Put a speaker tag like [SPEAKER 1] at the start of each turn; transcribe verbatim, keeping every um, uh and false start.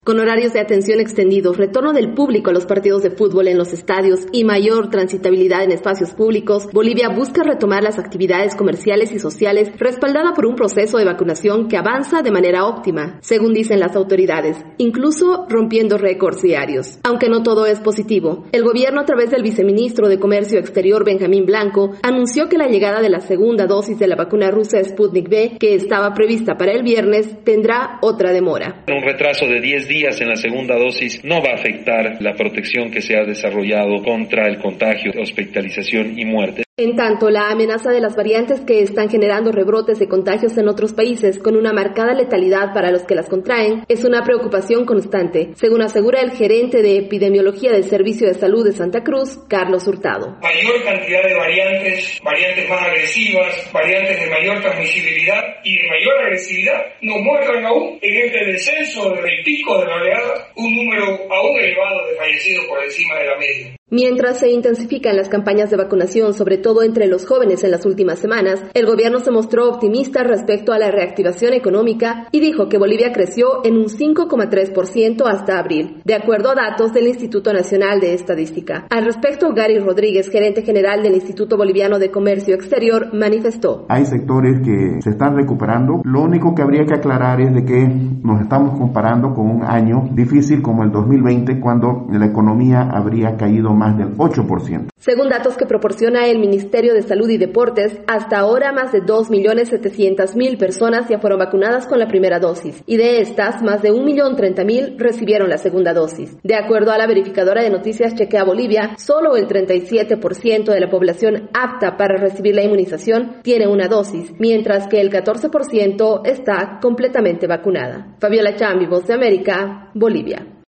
[SPEAKER 1] Con horarios de atención extendidos, retorno del público a los partidos de fútbol en los estadios y mayor transitabilidad en espacios públicos, Bolivia busca retomar las actividades comerciales y sociales respaldada por un proceso de vacunación que avanza de manera óptima, según dicen las autoridades, incluso rompiendo récords diarios. Aunque no todo es positivo, el gobierno a través del viceministro de Comercio Exterior Benjamín Blanco anunció que la llegada de la segunda dosis de la vacuna rusa Sputnik V, que estaba prevista para el viernes, tendrá otra demora.
[SPEAKER 2] Un retraso de diez días en la segunda dosis no va a afectar la protección que se ha desarrollado contra el contagio, hospitalización y muerte.
[SPEAKER 1] En tanto, la amenaza de las variantes que están generando rebrotes de contagios en otros países con una marcada letalidad para los que las contraen es una preocupación constante, según asegura el gerente de epidemiología del Servicio de Salud de Santa Cruz, Carlos Hurtado.
[SPEAKER 3] Mayor cantidad de variantes, variantes más agresivas, variantes de mayor transmisibilidad y de mayor agresividad nos muestran aún en este descenso del pico de la oleada un número aún elevado de fallecidos por encima de la media.
[SPEAKER 1] Mientras se intensifican las campañas de vacunación, sobre todo entre los jóvenes en las últimas semanas, el gobierno se mostró optimista respecto a la reactivación económica y dijo que Bolivia creció en un cinco coma tres por ciento hasta abril, de acuerdo a datos del Instituto Nacional de Estadística. Al respecto, Gary Rodríguez, gerente general del Instituto Boliviano de Comercio Exterior, manifestó:
[SPEAKER 4] Hay sectores que se están recuperando. Lo único que habría que aclarar es de que nos estamos comparando con un año difícil como el dos mil veinte, cuando la economía habría caído más del ocho por ciento.
[SPEAKER 1] Según datos que proporciona el Ministerio de Salud y Deportes, hasta ahora más de dos millones setecientas mil personas ya fueron vacunadas con la primera dosis, y de estas, más de un millón treinta mil recibieron la segunda dosis. De acuerdo a la verificadora de noticias Chequea Bolivia, solo el treinta y siete por ciento de la población apta para recibir la inmunización tiene una dosis, mientras que el catorce por ciento está completamente vacunada. Fabiola Chambi, Voz de América, Bolivia.